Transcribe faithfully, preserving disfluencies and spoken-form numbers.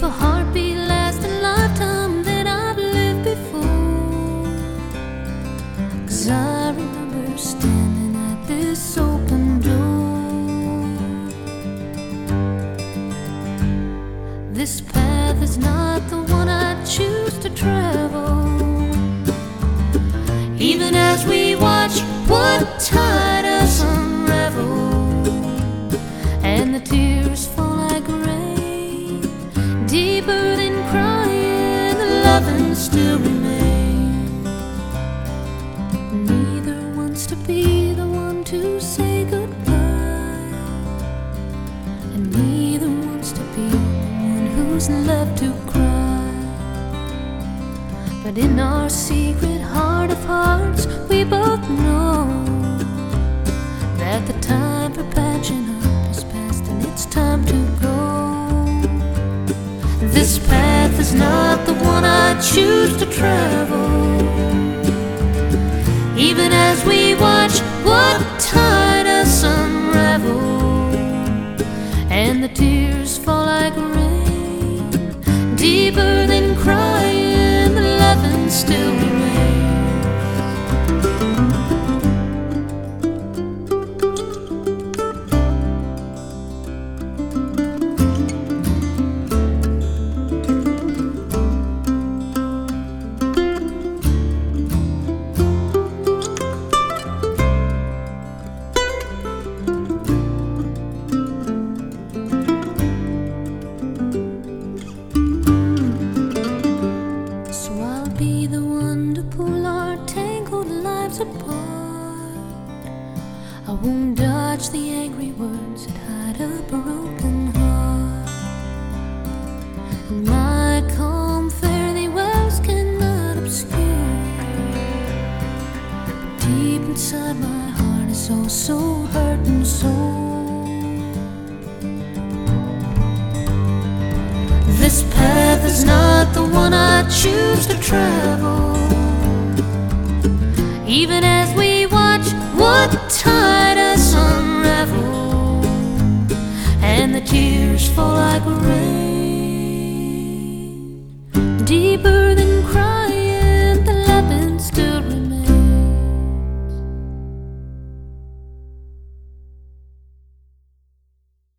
If a heartbeat lasts a lifetime, then I've lived before. 'Cause I remember standing at this open door. This path is not the one I choose to travel. Even as we watch what tide us unravel, and the tears fall like rain, deeper than crying, the loving still remains. Neither wants to be the one to say goodbye, and neither wants to be the one who's left to cry. But in our secret heart of hearts, we both know that the time for patching up is past and it's time to go. This path is not the one I choose to travel. Even as we watch what tide us unravel, and the tears fall like rain, deeper than crying, the loving still remains. Be the one to pull our tangled lives apart. I won't dodge the angry words that hide a broken heart. And my calm fare thee wells cannot obscure. Deep inside my heart is oh so hurt and sore. This path is not the one I choose to travel. Even as we watch what tide us unravel, and the tears fall like rain, deeper